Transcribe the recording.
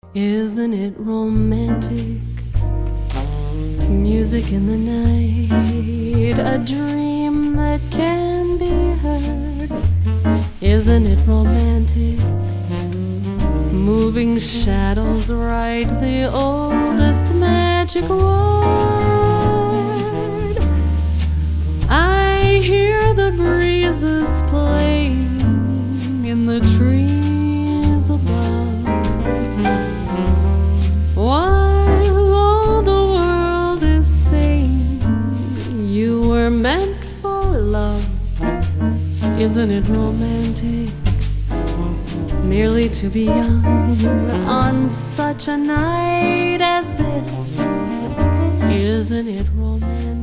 Isn't it romantic? Music in the night, a dream that can be heard. Isn't it romantic? Moving shadows write the oldest magic word. I hear the breezes playing in the trees above, while all the world is saying you were meant for love. Isn't it romantic merely to be young on such a night as this? Isn't it romantic?